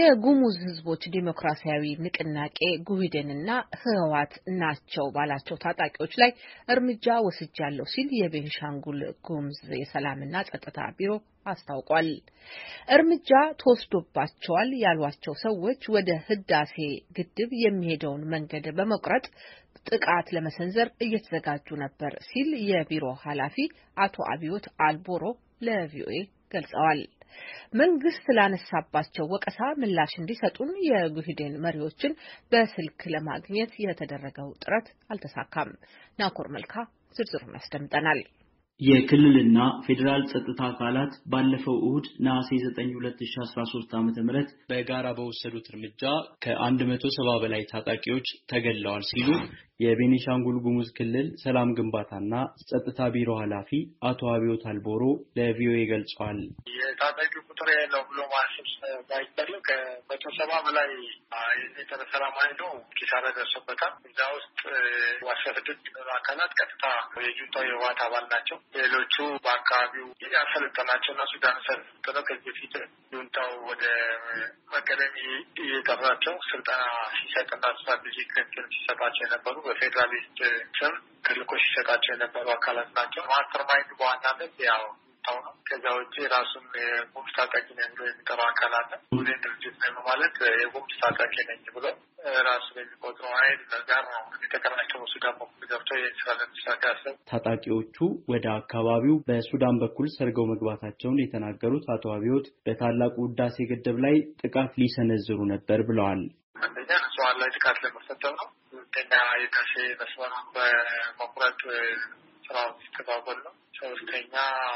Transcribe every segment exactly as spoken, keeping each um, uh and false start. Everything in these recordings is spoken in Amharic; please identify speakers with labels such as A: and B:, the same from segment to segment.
A: የጉሙዝ ህዝቦች ዲሞክራሲያዊ ንቅናቄ ጉህዴንና ህወሓት ናቸው ባላቸው ታጣቂዎች ላይ እርምጃ ወስጃለሁ ሲል የቤንሻንጉል ጉሙዝ የሰላምና ጸጥታ ቢሮ አስታውቋል። እርምጃ ተወስዶባቸዋል ያሏቸው ሰዎች ወደ ህዳሴ ግድብ የሚሄደውን መንገድ በመቁረጥ ጥቃት ለመሰንዘር እየተዘጋጁ ነበር ሲል የቢሮ ኃላፊ አቶ አብዮት አልቦሮ ለቪኦኤ ገልጸዋል። መንግስት ላነሳባቸው ወቀሳ ምላሽ እንዲሰጡን የጉህዴን መሪዎችን በስልክ ለማግኘት የተደረገው ጥረት አልተሳካም። ናኮር መልካ ዝርዝሩን ያስደምጠናል።
B: የክልልና ፌደራል ጸጥታ አካላት ባለፈው እሁድ ነሐሴ ዘጠኝ ሁለት ሺህ አስራ ሶስት ዓመተ ምህረት በጋራ በወሰዱት እርምጃ ከአንድ መቶ ሰባ በላይ ታጣቂዎች ተገድለዋል ሲሉ የቤኒሻንጉል ጉሙዝ ክልል ሰላም ግንባታና ጸጥታ ቢሮ ኃላፊ አቶ አብዮት አልቦሮ ለቪኦኤ ገልጸዋል።
C: የታጣቂው ቁጥር ያለው ብሎ ማሰብ ባይቻልም ከመቶ ሰባ በላይ የኔተረ ሰላም ኃይሉ ኪሳራ ደርሶበታል። እዛ ውስጥ አስራ ስድስት አካላት ቀጥታ የጁንታው የህወሓት አባል ናቸው። ሌሎቹ በአካባቢው ያሰለጠናቸውና ሱዳን ሰልጥነው ከዚህ በፊት ጁንታው ወደ መቀደም እየጠራቸው ስልጠና ሲሰጥና ስትራቴጂክ ክትትል ሲሰጣቸው የነበሩ በፌዴራሊስት ስም ክልኮ ሲሰጣቸው የነበሩ አካላት ናቸው። ማስተር ማይንድ በዋናነት ያው ታው ነው። ከዛ ውጪ ራሱን የጉሙዝ ታጣቂ ነኝ ብሎ የሚጠራው አካላት ጉህዴን ድርጅት ነው ማለት የጉሙዝ ታጣቂ ነኝ ብሎ ራሱን የሚቆጥረው ኃይል ጋር ነው የተቀናቸው ሱዳን በኩል ገብቶ የእስራኤል ተሳካሰ
B: ታጣቂዎቹ ወደ አካባቢው በሱዳን በኩል ሰርገው መግባታቸውን የተናገሩት አቶ አብዮት በታላቁ ህዳሴ ግድብ ላይ ጥቃት ሊሰነዝሩ ነበር ብለዋል።
C: አንደኛ ንጹሃን ላይ ጥቃት ለመፈጸም ነው። ሁለተኛ የህዳሴ መስመሩን በመቁረጥ ስራው ሲተባበል ነው። ሶስተኛ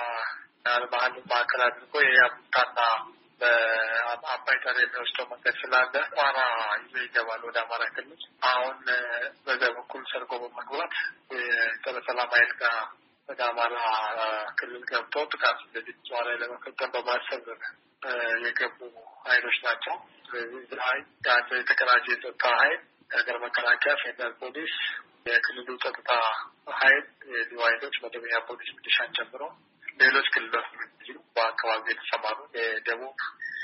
C: ባህል ማዕከል አድርጎ የአቡታና በአባይ ተር የሚወስደው መንገድ ስላለ ቋራ ይዞ ይገባል ወደ አማራ ክልል። አሁን በዛ በኩል ሰርጎ በመግባት የጸረ ሰላም ኃይል ጋር ወደ አማራ ክልል ገብቶ ጥቃት እንደዚህ ቋራ ላይ ለመፈጸም በማሰብ የገቡ ኃይሎች ናቸው። ስለዚህ ላይ ያለ የተቀናጀ የጸጥታ ኃይል የሀገር መከላከያ፣ ፌደራል ፖሊስ፣ የክልሉ ጸጥታ ኃይል፣ የልዩ ኃይሎች፣ መደበኛ ፖሊስ፣ ሚሊሻን ጨምሮ ሌሎች ክልሎች በአካባቢ የተሰማሩ የደቡብ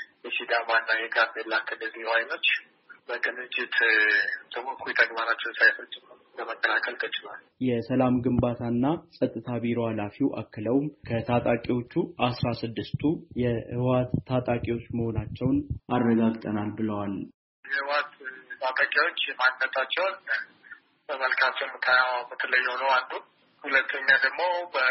C: የሲዳማና የጋምቤላ ክልል ልዩ ኃይሎች በቅንጅት ደግሞ እኩይ ተግባራቸውን ሳይፈጽሙ ለመከላከል ተችሏል።
B: የሰላም ግንባታና ጸጥታ ቢሮ ኃላፊው አክለውም ከታጣቂዎቹ አስራ ስድስቱ የህወሓት ታጣቂዎች መሆናቸውን አረጋግጠናል ብለዋል።
C: የህወሓት ታጣቂዎች ማንነታቸውን በመልካም ስምታያው በተለየ ነው አንዱ። ሁለተኛ ደግሞ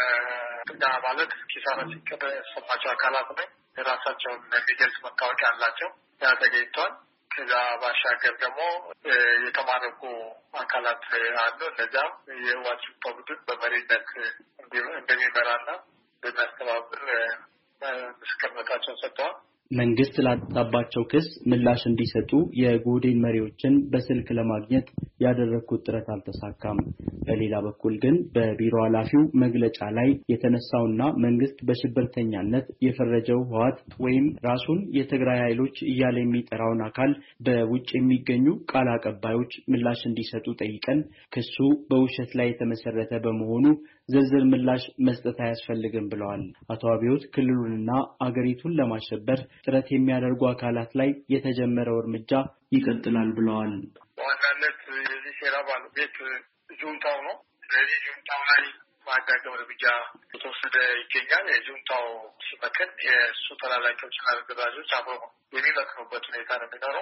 C: በጥጋ ማለት ኪሳራ ሲከሰባቸው አካላት ላይ የራሳቸውን የሚገልጽ መታወቂያ አላቸው ያ ተገኝቷል። ከዛ ባሻገር ደግሞ የተማረኩ አካላት አሉ። እነዚያም የህወሓት ቡድን በመሪነት እንደሚመራና እንደሚያስተባብር ምስክርነታቸውን ሰጥተዋል።
B: መንግስት ላጣባቸው ክስ ምላሽ እንዲሰጡ የጉህዴን መሪዎችን በስልክ ለማግኘት ያደረኩት ጥረት አልተሳካም። በሌላ በኩል ግን በቢሮ ኃላፊው መግለጫ ላይ የተነሳውና መንግስት በሽብርተኛነት የፈረጀው ህወሓት ወይም ራሱን የትግራይ ኃይሎች እያለ የሚጠራውን አካል በውጭ የሚገኙ ቃል አቀባዮች ምላሽ እንዲሰጡ ጠይቀን ክሱ በውሸት ላይ የተመሰረተ በመሆኑ ዝርዝር ምላሽ መስጠት አያስፈልግም ብለዋል። አቶ አብዮት ክልሉንና አገሪቱን ለማሸበር ጥረት የሚያደርጉ አካላት ላይ የተጀመረው እርምጃ ይቀጥላል ብለዋል።
C: በዋናነት የዚህ ሴራ ባለቤት ጁንታው ነው። ስለዚህ ጁንታው ላይ ማዳገም እርምጃ የተወሰደ ይገኛል። የጁንታው ሲመክን የእሱ ተላላኪዎችና አደራጆች አብረው የሚመክኑበት ሁኔታ ነው የሚኖረው።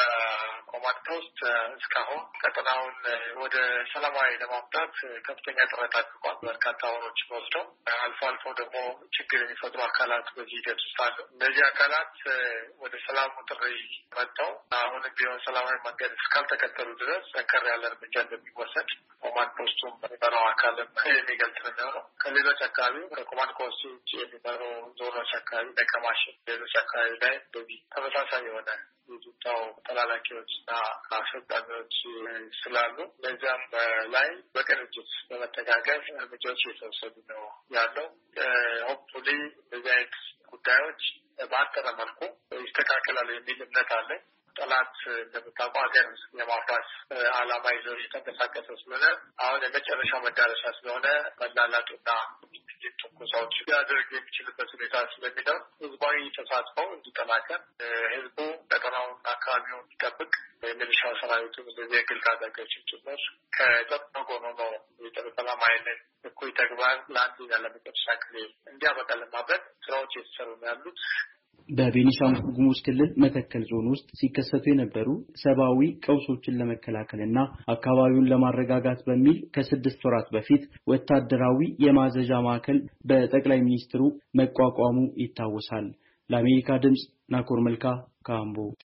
C: በኮማንድ ፖስት እስካሁን ቀጠናውን ወደ ሰላማዊ ለማምጣት ከፍተኛ ጥረት አድርጓል። በርካታ ወሮች ወስደው አልፎ አልፎ ደግሞ ችግር የሚፈጥሩ አካላት በዚህ ሂደት ውስጥ አሉ። እነዚህ አካላት ወደ ሰላሙ ጥሪ መጥተው አሁንም ቢሆን ሰላማዊ መንገድ እስካልተከተሉ ድረስ ጠንከር ያለ እርምጃ እንደሚወሰድ ኮማንድ ፖስቱም የሚመራው አካልም የሚገልጽ ነው የሚሆነው። ከሌሎች አካባቢ ከኮማንድ ፖስቱ ውጭ የሚመሩ ዞኖች አካባቢ ለቀማሽ ሌሎች አካባቢ ላይ እንደዚህ ተመሳሳይ የሆነ የጁንታው ተላላኪዎችና አስፈጻሚዎች ስላሉ ለዚያም ላይ በቅንጅት በመተጋገዝ እርምጃዎች እየተወሰዱ ነው ያለው። ሆፕፉሊ እንደዚህ አይነት ጉዳዮች በአጠረ መልኩ ይስተካከላሉ የሚል እምነት አለ። ጠላት እንደምታውቀው ሀገር የማፍራት ዓላማ ይዞ የተንቀሳቀሰ ስለሆነ አሁን የመጨረሻ መዳረሻ ስለሆነ መላላጡና ትንኮሳዎች ሊያደርግ የሚችልበት ሁኔታ ስለሚኖር ህዝባዊ ተሳትፎ እንዲጠናከር ህዝቡ ቀጠናውንና አካባቢውን ይጠብቅ የሚሊሻው ሰራዊቱ እንደዚህ የግል ታጣቂዎችን ጭምር ከጸጥታ ጎን ነው የጠበቀላ ማይነት እኩይ ተግባር ለአንድ ያለመጨረሻ ጊዜ እንዲያበቃ ለማድረግ ስራዎች የተሰሩ ነው ያሉት።
B: በቤኒሻንጉል ጉሙዝ ክልል መተከል ዞን ውስጥ ሲከሰቱ የነበሩ ሰብአዊ ቀውሶችን ለመከላከልና አካባቢውን ለማረጋጋት በሚል ከስድስት ወራት በፊት ወታደራዊ የማዘዣ ማዕከል በጠቅላይ ሚኒስትሩ መቋቋሙ ይታወሳል። ለአሜሪካ ድምጽ ናኮር መልካ ካምቦ